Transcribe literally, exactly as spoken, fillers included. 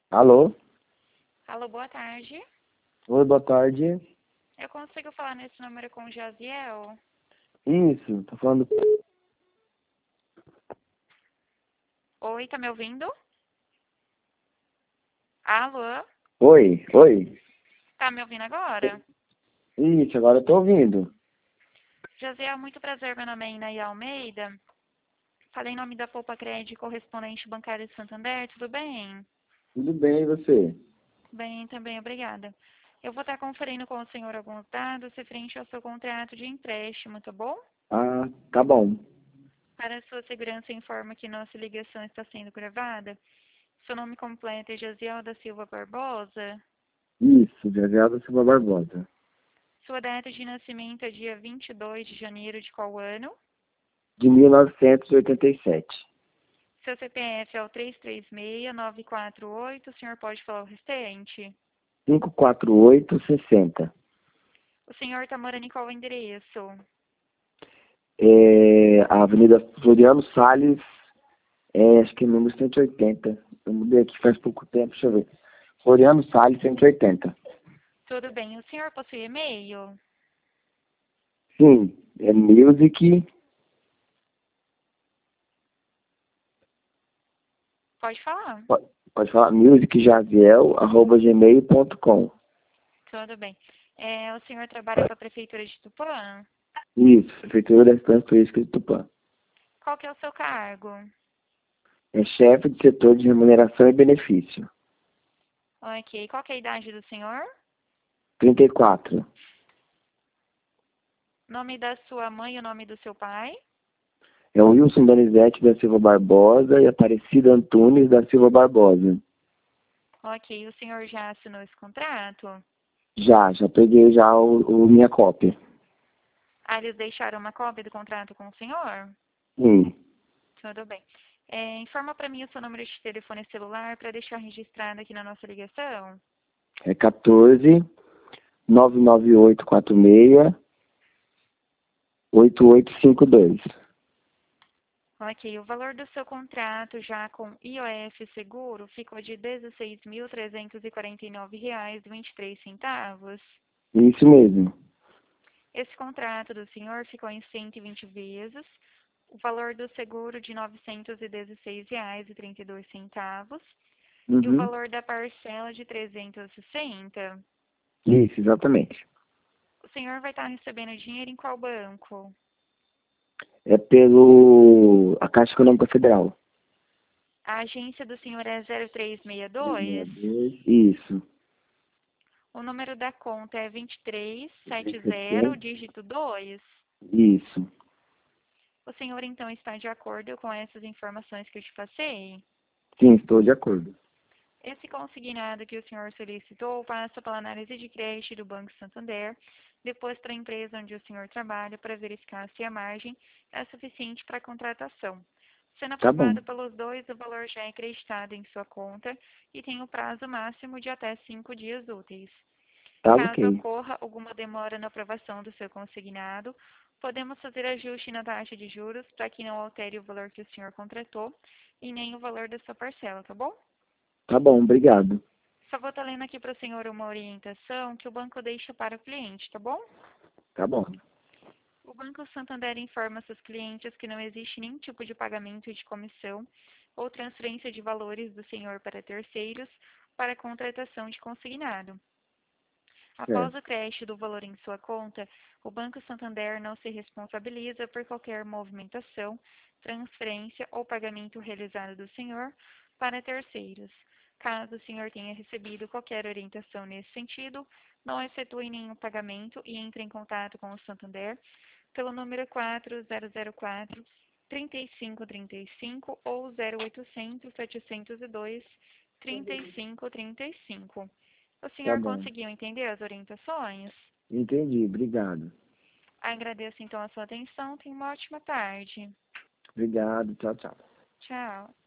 Alô? Alô, boa tarde. Oi, boa tarde. Eu consigo falar nesse número com o Jaziel? Isso, tô falando. Oi, tá me ouvindo? Alô? Oi, oi. Tá me ouvindo agora? Isso, agora eu tô ouvindo. Jaziel, muito prazer, meu nome é Inaí Almeida. Falei em nome da Poupa Crédito correspondente bancário de Santander, tudo bem? Tudo bem, e você? Bem, também, obrigada. Eu vou estar conferindo com o senhor alguns dados referente ao seu contrato de empréstimo, tá bom? Ah, tá bom. Para a sua segurança, informo que nossa ligação está sendo gravada. Seu nome completo é Jaziel da Silva Barbosa. Isso, Gabriela Silva Barbosa. Sua data de nascimento é dia vinte e dois de janeiro de qual ano? De mil novecentos e oitenta e sete. Seu C P F é o três três seis, nove quatro oito. O senhor pode falar o restante? cinco quatro oito sessenta. O senhor está morando em qual endereço? É, a Avenida Floriano Salles, é, acho que é número cento e oitenta. Eu mudei aqui faz pouco tempo, deixa eu ver. Floriano Salles, cento e oitenta. Tudo bem. O senhor possui e-mail? Sim, é music. Pode falar. Pode, pode falar, musicjaziel arroba gmail ponto com. Tudo bem. É, o senhor trabalha para a Prefeitura de Tupã? Isso, Prefeitura da Estância Turística de Tupã. Qual que é o seu cargo? É chefe de setor de remuneração e benefício. Ok. Qual que é a idade do senhor? trinta e quatro. Nome da sua mãe e o nome do seu pai? É o Wilson Donizete da Silva Barbosa e Aparecida Antunes da Silva Barbosa. Ok. O senhor já assinou esse contrato? Já, já peguei já o, o minha cópia. Ah, eles deixaram uma cópia do contrato com o senhor? Sim. Tudo bem. É, informa para mim o seu número de telefone celular para deixar registrado aqui na nossa ligação. É quatorze, nove nove oito quatro seis, oito oito cinco dois. Ok, o valor do seu contrato já com I O F seguro ficou de dezesseis mil trezentos e quarenta e nove reais e vinte e três centavos. Isso mesmo. Esse contrato do senhor ficou em cento e vinte vezes, o valor do seguro de novecentos e dezesseis reais e trinta e dois centavos e o Uhum. valor da parcela de trezentos e sessenta. Isso, exatamente. O senhor vai estar recebendo dinheiro em qual banco? É pelo a Caixa Econômica Federal. A agência do senhor é zero três seis dois. Isso. O número da conta é vinte e três setenta, dígito dois. Isso. O senhor, então, está de acordo com essas informações que eu te passei? Sim, estou de acordo. Esse consignado que o senhor solicitou passa pela análise de crédito do Banco Santander, depois para a empresa onde o senhor trabalha, para verificar se a margem é suficiente para a contratação. Sendo Tá bom. aprovado pelos dois, o valor já é acreditado em sua conta e tem o prazo máximo de até cinco dias úteis. Tá Caso ok. ocorra alguma demora na aprovação do seu consignado, podemos fazer ajuste na taxa de juros para que não altere o valor que o senhor contratou e nem o valor da sua parcela, tá bom? Tá bom, obrigado. Só vou estar lendo aqui para o senhor uma orientação que o banco deixa para o cliente, tá bom? Tá bom. O Banco Santander informa seus clientes que não existe nenhum tipo de pagamento de comissão ou transferência de valores do senhor para terceiros para a contratação de consignado. Após Certo. o crédito do valor em sua conta, o Banco Santander não se responsabiliza por qualquer movimentação, transferência ou pagamento realizado do senhor para terceiros. Caso o senhor tenha recebido qualquer orientação nesse sentido, não efetue nenhum pagamento e entre em contato com o Santander pelo número quatro zero zero quatro, trinta e cinco trinta e cinco ou zero oitocentos, setecentos e dois, trinta e cinco trinta e cinco. O Tá senhor bom. conseguiu entender as orientações? Entendi, obrigado. Agradeço então a sua atenção. Tenha uma ótima tarde. Obrigado, tchau, tchau. Tchau.